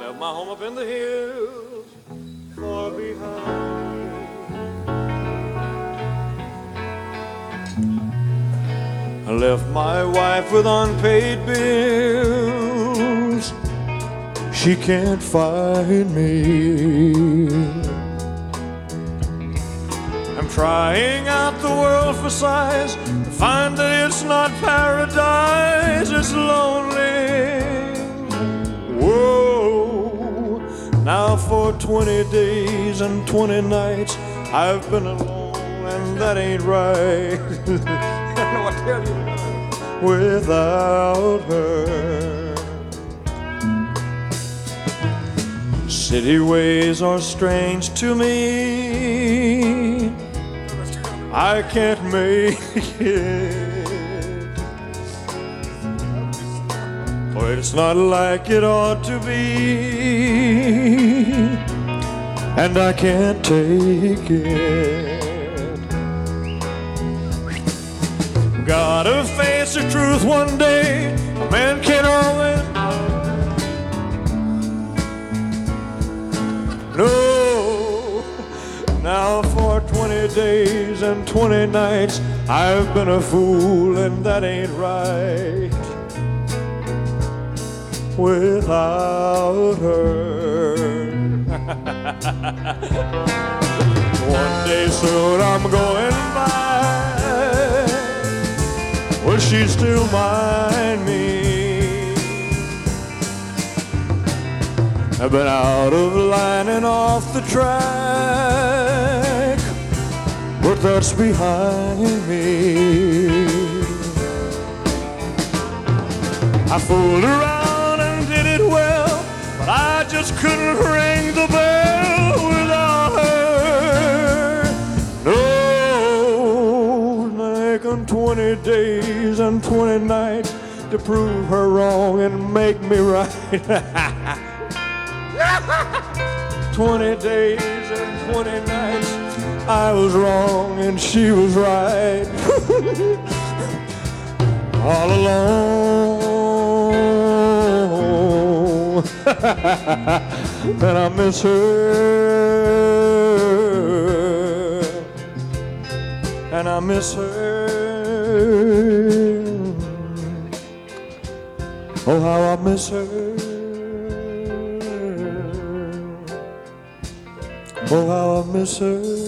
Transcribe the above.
left my home up in the hills far behind. I left my wife with unpaid bills. She can't find me. I'm trying out the world for size to find that it's not paradise, it's lonely. Whoa, now for 20 days and 20 nights I've been alone, and that ain't right. I know I tell you, without her. City ways are strange to me. I can't make it, for it's not like it ought to be, and I can't take it. Gotta face the truth one day. A man can't always no. Now for 20 days and 20 nights I've been a fool, and that ain't right, without her. One day soon I'm going by. Will she still mind me? I've been out of line and off the track, but that's behind me. I fooled around and did it well, but I just couldn't ring the bell without her. No, taken 20 days and 20 nights to prove her wrong and make me right. 20 days and 20 nights I was wrong and she was right. All alone. And I miss her, and I miss her. Oh, how I miss her. Oh, how I miss her.